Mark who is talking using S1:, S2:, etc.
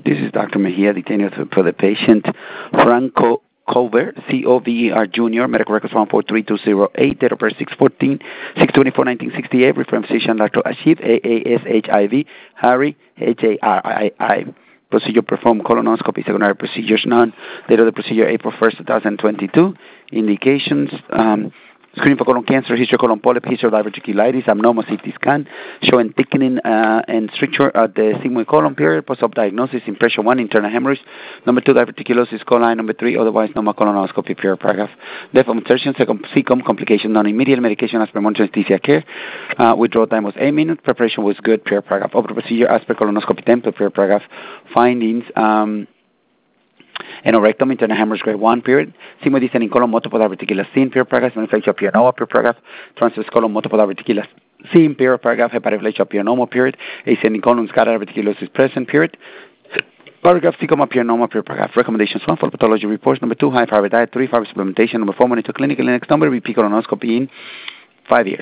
S1: This is Dr. Mejia, detaining for the patient, Franco Cover, C-O-V-E-R Jr., medical records 143208, date of birth 6/24/1968, reference physician Dr. Ashiv, A-A-S-H-I-V, Harry, H-A-R-I-I. Procedure performed, colonoscopy, secondary procedures none. Date of the procedure, April 1st, 2022. Indications, screening for colon cancer, history of colon polyp, history of diverticulitis, abnormal CT scan, showing thickening and stricture at the sigmoid colon period, post-op diagnosis, impression 1, internal hemorrhage, number 2, diverticulosis coli, number 3, otherwise normal colonoscopy, period paragraph. Death of insertion, second CCOM, complication, non-immediate, medication as per monitoring anesthesia care. Withdrawal time was 8 minutes, preparation was good, period paragraph. Over the procedure, as per colonoscopy template, period paragraph. Findings, Anorectum, internal hemorrhage grade 1, period. Sigmoid descending colon, multiple diverticular scene, period paragraph. Manifestation of PNOA, period paragraph. Transverse colon, multiple diverticular scene, period paragraph. Hepatoflation of PNOA, period. Ascending colon, scatter diverticulosis present, period. Paragraph, Sigma, PNOA, period paragraph. Recommendations 1, for pathology reports. Number 2, high fiber diet. 3, fiber supplementation. Number 4, monitor clinically. Next number, repeat colonoscopy in 5 years.